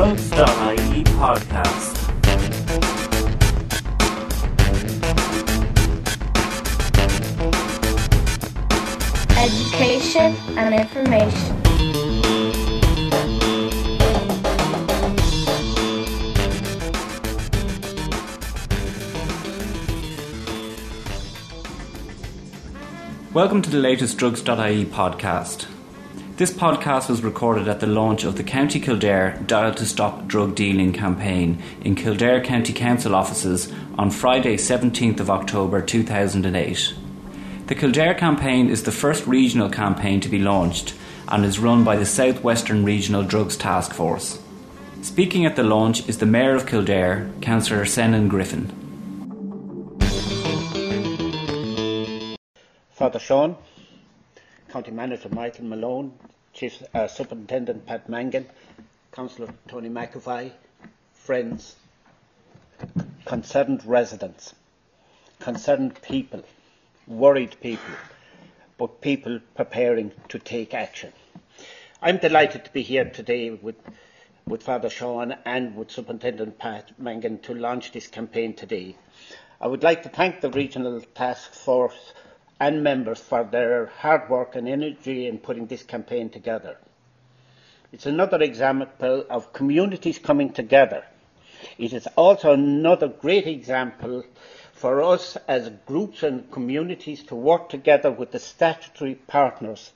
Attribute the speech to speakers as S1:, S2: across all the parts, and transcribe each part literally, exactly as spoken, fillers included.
S1: drugs dot I E podcast.
S2: Education and information.
S1: Welcome to the latest drugs dot I E podcast. This podcast was recorded at the launch of the County Kildare Dial to Stop Drug Dealing campaign in Kildare County Council offices on Friday seventeenth of October two thousand eight. The Kildare campaign is the first regional campaign to be launched and is run by the South Western Regional Drugs Task Force. Speaking at the launch is the Mayor of Kildare, Councillor Senan Griffin.
S3: Father Sean, County Manager Michael Malone, Chief uh, Superintendent Pat Mangan, Councillor Tony McAvoy, friends, concerned residents, concerned people, worried people, but people preparing to take action. I'm delighted to be here today with, with Father Sean and with Superintendent Pat Mangan to launch this campaign today. I would like to thank the Regional Task Force and members for their hard work and energy in putting this campaign together. It's another example of communities coming together. It is also another great example for us as groups and communities to work together with the statutory partners,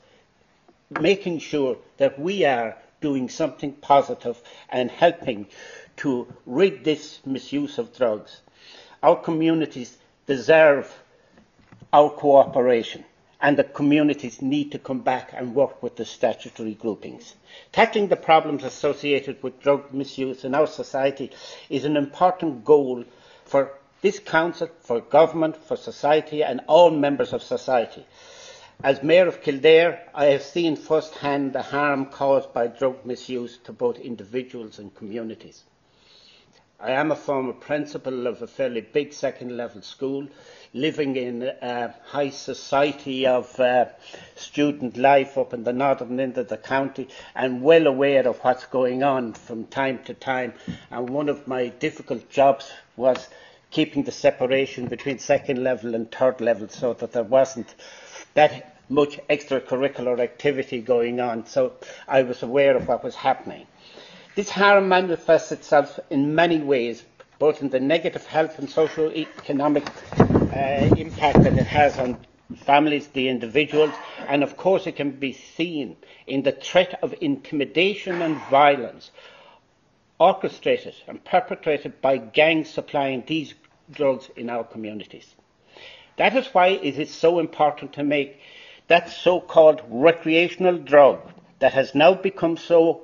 S3: making sure that we are doing something positive and helping to rid this misuse of drugs. Our communities deserve our cooperation, and the communities need to come back and work with the statutory groupings. Tackling the problems associated with drug misuse in our society is an important goal for this council, for government, for society and all members of society. As Mayor of Kildare, I have seen firsthand the harm caused by drug misuse to both individuals and communities. I am a former principal of a fairly big second level school, living in a high society of uh, student life up in the northern end of the county, and well aware of what's going on from time to time. And one of my difficult jobs was keeping the separation between second level and third level so that there wasn't that much extracurricular activity going on. So I was aware of what was happening. This harm manifests itself in many ways, both in the negative health and socio-economic uh, impact that it has on families, the individuals, and of course it can be seen in the threat of intimidation and violence orchestrated and perpetrated by gangs supplying these drugs in our communities. That is why it is so important to make that so-called recreational drug that has now become so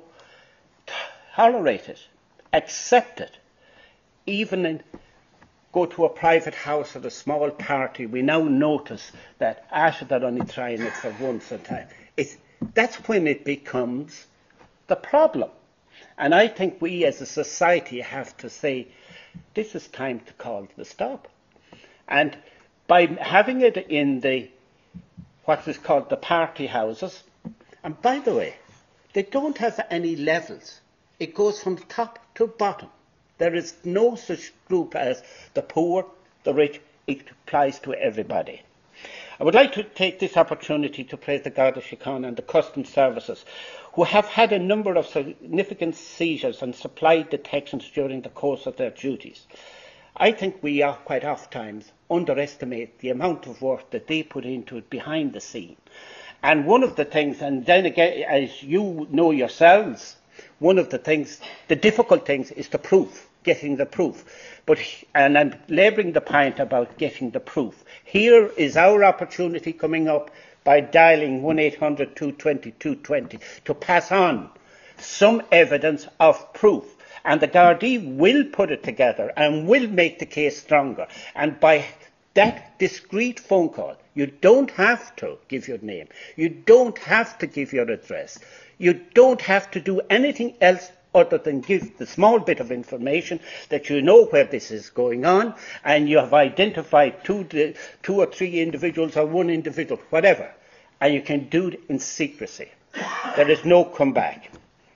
S3: tolerated, accepted, even in, go to a private house at a small party, we now notice that after they're only trying it for once a time. It's, that's when it becomes the problem. And I think we as a society have to say, this is time to call the stop. And by having it in the, what is called the party houses, and by the way, they don't have any levels. It goes from top to bottom. There is no such group as the poor, the rich. It applies to everybody. I would like to take this opportunity to praise the Garda Síochána and the Customs Services, who have had a number of significant seizures and supply detections during the course of their duties. I think we are quite oft times underestimate the amount of work that they put into it behind the scene. And one of the things, and then again, as you know yourselves, one of the things, the difficult things is the proof, getting the proof. But, and I'm labouring the point about getting the proof. Here is our opportunity coming up by dialing one eight hundred two two zero two two zero to pass on some evidence of proof. And the Gardaí will put it together and will make the case stronger. And by that discreet phone call, you don't have to give your name. You don't have to give your address. You don't have to do anything else other than give the small bit of information that you know where this is going on and you have identified two, two or three individuals or one individual, whatever, and you can do it in secrecy. There is no comeback.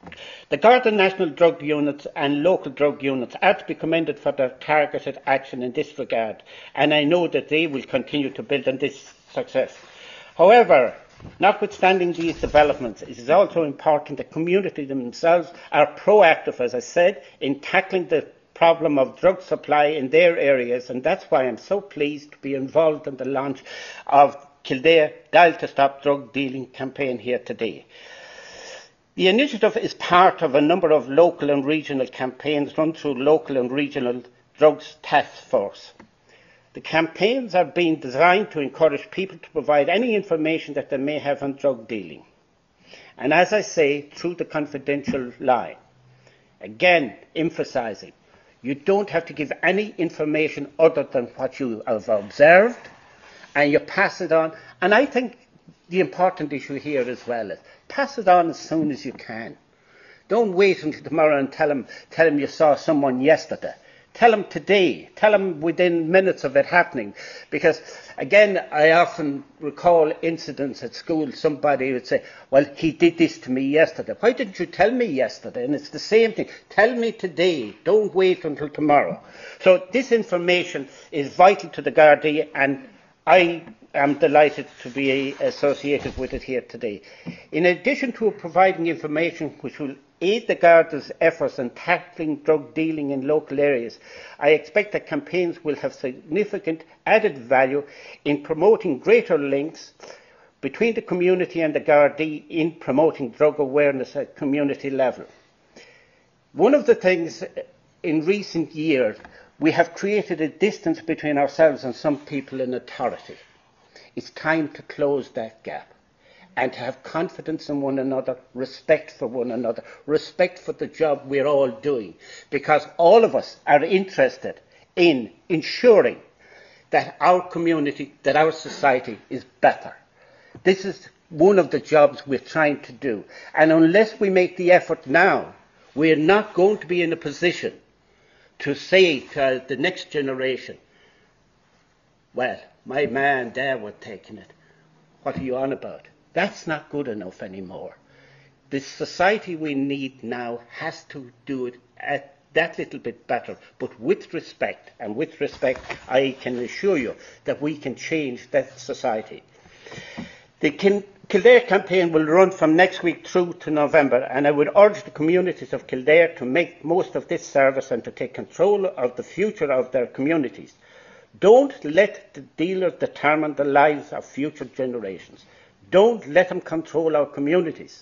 S3: The Garda National Drug Units and local drug units are to be commended for their targeted action in this regard, and I know that they will continue to build on this success. However, notwithstanding these developments, it is also important that communities themselves are proactive, as I said, in tackling the problem of drug supply in their areas, and that's why I'm so pleased to be involved in the launch of Kildare Dial to Stop Drug Dealing campaign here today. The initiative is part of a number of local and regional campaigns run through local and regional drugs task force. The campaigns are being designed to encourage people to provide any information that they may have on drug dealing. And as I say, through the confidential line. Again, emphasising, you don't have to give any information other than what you have observed, and you pass it on. And I think the important issue here as well is pass it on as soon as you can. Don't wait until tomorrow and tell them, tell them you saw someone yesterday. Tell them today. Tell them within minutes of it happening. Because, again, I often recall incidents at school. Somebody would say, well, he did this to me yesterday. Why didn't you tell me yesterday? And it's the same thing. Tell me today. Don't wait until tomorrow. So this information is vital to the Gardaí, and I am delighted to be associated with it here today. In addition to providing information which will aid the Garda's efforts in tackling drug dealing in local areas, I expect that campaigns will have significant added value in promoting greater links between the community and the Gardaí in promoting drug awareness at community level. One of the things in recent years, we have created a distance between ourselves and some people in authority. It's time to close that gap and to have confidence in one another, respect for one another, respect for the job we're all doing, because all of us are interested in ensuring that our community, that our society is better. This is one of the jobs we're trying to do. And unless we make the effort now, we're not going to be in a position to say to the next generation, well, my ma and dad were taking it. What are you on about? That's not good enough anymore. The society we need now has to do it at that little bit better, but with respect. And with respect, I can assure you that we can change that society. The Kildare campaign will run from next week through to November, and I would urge the communities of Kildare to make most of this service and to take control of the future of their communities. Don't let the dealers determine the lives of future generations. Don't let them control our communities.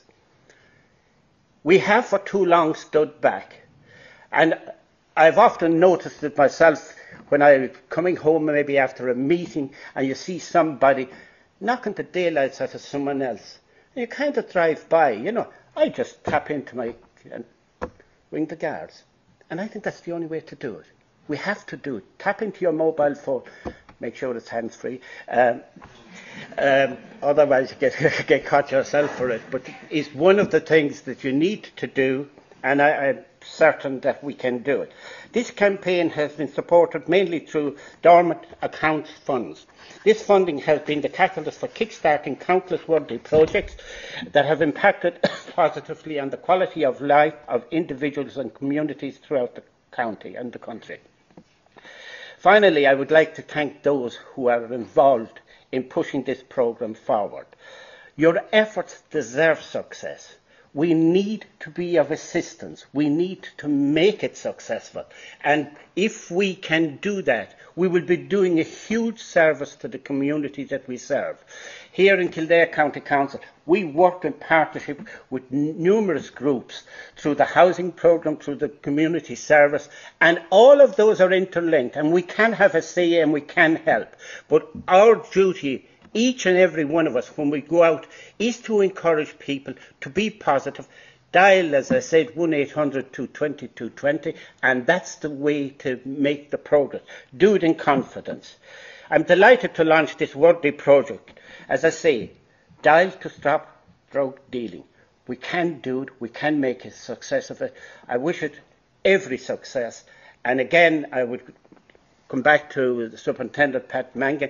S3: We have for too long stood back. And I've often noticed it myself when I'm coming home maybe after a meeting and you see somebody knocking the daylights out of someone else. And you kind of drive by, you know. I just tap into my and ring the guards. And I think that's the only way to do it. We have to do it. Tap into your mobile phone. Make sure it's hands-free. Um, um, otherwise you get, get caught yourself for it. But it's one of the things that you need to do, and I, I'm certain that we can do it. This campaign has been supported mainly through dormant accounts funds. This funding has been the catalyst for kick-starting countless worthy projects that have impacted positively on the quality of life of individuals and communities throughout the county and the country. Finally, I would like to thank those who are involved in pushing this programme forward. Your efforts deserve success. We need to be of assistance. We need to make it successful. And if we can do that, we will be doing a huge service to the community that we serve. Here in Kildare County Council, we work in partnership with n- numerous groups through the housing programme, through the community service, and all of those are interlinked, and we can have a say and we can help. But our duty, each and every one of us, when we go out, is to encourage people to be positive. Dial, as I said, one eight hundred two two zero two two zero, and that's the way to make the progress. Do it in confidence. I'm delighted to launch this worthy project. As I say, Dial to Stop Drug Dealing. We can do it. We can make a success of it. I wish it every success. And again, I would come back to the Superintendent Pat Mangan.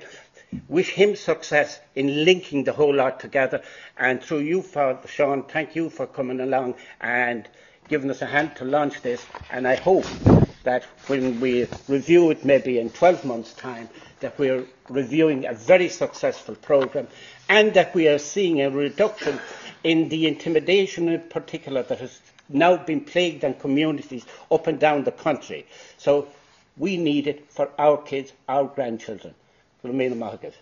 S3: wish him success in linking the whole lot together. And through you, Father Sean, thank you for coming along and giving us a hand to launch this. And I hope that when we review it maybe in twelve months' time, that we're reviewing a very successful programme and that we are seeing a reduction in the intimidation in particular that has now been plagued on communities up and down the country. So we need it for our kids, our grandchildren. Lumina Mahagat.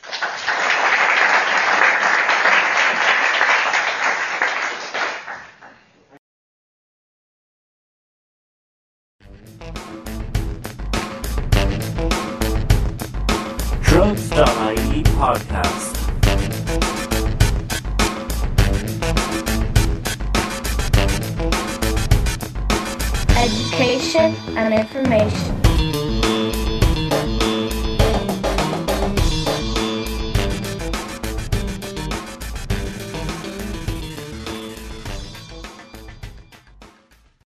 S1: drugs dot I E podcast.
S2: Education and information.